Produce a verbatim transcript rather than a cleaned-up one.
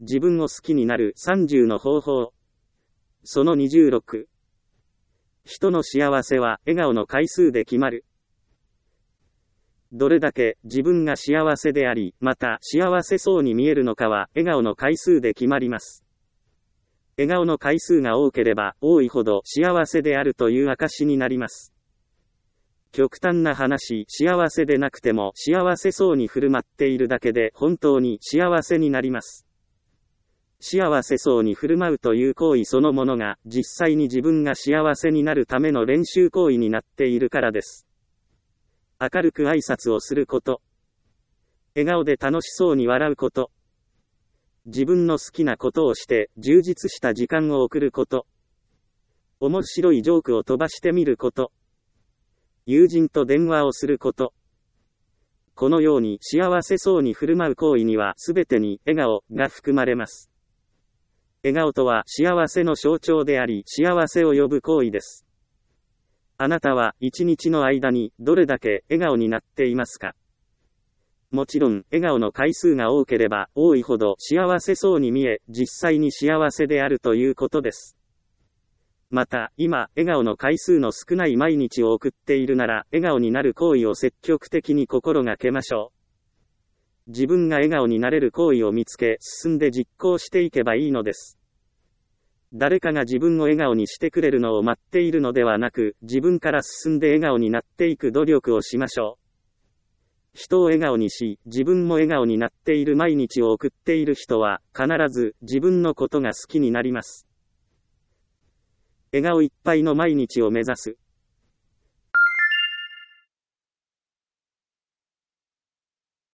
自分を好きになるさんじゅうの方法。そのにじゅうろく。人の幸せは笑顔の回数で決まる。どれだけ自分が幸せであり、また幸せそうに見えるのかは笑顔の回数で決まります。笑顔の回数が多ければ多いほど幸せであるという証になります。極端な話、幸せでなくても幸せそうに振る舞っているだけで本当に幸せになります。幸せそうに振る舞うという行為そのものが実際に自分が幸せになるための練習行為になっているからです。明るく挨拶をすること。笑顔で楽しそうに笑うこと。自分の好きなことをして充実した時間を送ること。面白いジョークを飛ばしてみること。友人と電話をすること。このように幸せそうに振る舞う行為にはすべてに笑顔が含まれます。笑顔とは幸せの象徴であり、幸せを呼ぶ行為です。あなたは一日の間にどれだけ笑顔になっていますか？もちろん、笑顔の回数が多ければ多いほど幸せそうに見え、実際に幸せであるということです。また、今、笑顔の回数の少ない毎日を送っているなら、笑顔になる行為を積極的に心がけましょう。自分が笑顔になれる行為を見つけ、進んで実行していけばいいのです。誰かが自分を笑顔にしてくれるのを待っているのではなく、自分から進んで笑顔になっていく努力をしましょう。人を笑顔にし、自分も笑顔になっている毎日を送っている人は、必ず自分のことが好きになります。笑顔いっぱいの毎日を目指す。